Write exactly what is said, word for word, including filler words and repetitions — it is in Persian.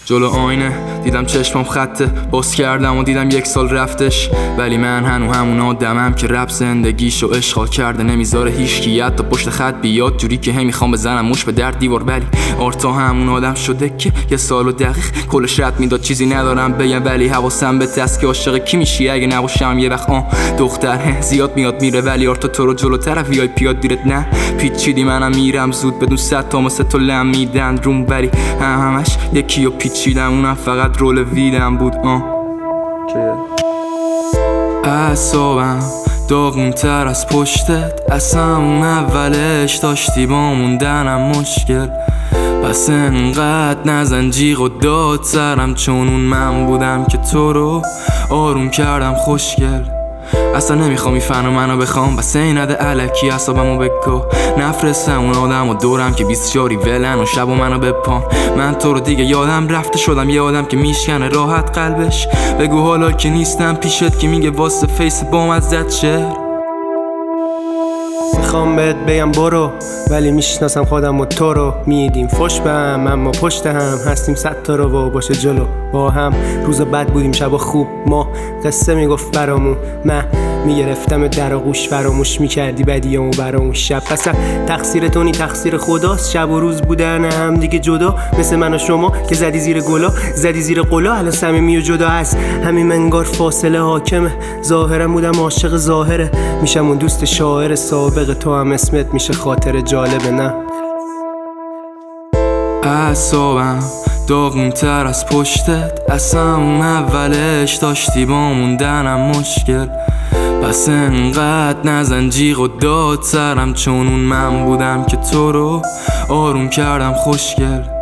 جلو آینه دیدم چشمم خطه، باز کردم و دیدم یک سال رفتش. ولی من هنو همون آدمم که رپ زندگیشو اشغال کرده، نمیذاره هیچکی حتی پشت خط بیاد جوری که هی میخوام بزنم موش به در دیوار. ولی آرتا همون آدم شده که یه سال و دقیق کلش رد میداد، چیزی ندارم بگم ولی حواسم به دست که عاشق کی میشی اگه نباشم یه وقت. آه دختر زیاد میاد میره ولی آرتا تو رو جلوتر وی آی پیات دیرت نه پیچیدی، منم میرم زود بدون صد تا مثل تو لم میدن روم، ولی هم همش یکی و پیچیدم اونم فقط رول ویدم بود. آه اعصابم داغون تر از پشتت، اصلا اون اولش داشتی با موندنم مشکل، پس انقدر نزن جیغ و داد سرم، چون اون من بودم که تو رو آروم کردم خوشگل. اصلا نمیخوام این فن و منو بخوام، بس این نده علکی اصابمو بگو نفرستم اون آدم و دورم که بیست جاری ولن و شب و منو بپان. من تو رو دیگه یادم رفته، شدم یه آدم که میشکنه راحت قلبش. بگو حالا که نیستم پیشت که میگه واسه فیس بام از زد شعر. میخوام بهت بگم برو ولی میشناسم خودم و تو رو، میدیم فش به هم اما پشت هم هستیم صد تا رو و باشه جلو با هم. روزا بد بودیم شبا خوب، ما قصه میگفت برامون، من میگرفتم در آغوش فراموش میکردی بدیامو برامون شب. پس تقصیر تو نی تقصیر خداست، شب و روز بودن هم دیگه جدا، مثل من و شما که زدی زیر گلا زدی زیر قلا، الان صمیمی و جدا هست همین منگار فاصله حاکمه. ظاهرم بودم عاشق ظاهره، میشم اون دوست شاعر سابق تو هم اسمت میشه خاطر جالبه نه. اعصابم داغون تر از پشتت، اصلا اون اولش داشتی با موندنم مشکل، پس انقدر نزن جیغ و داد سرم، چون اون من بودم که تو رو آروم کردم خوشگل.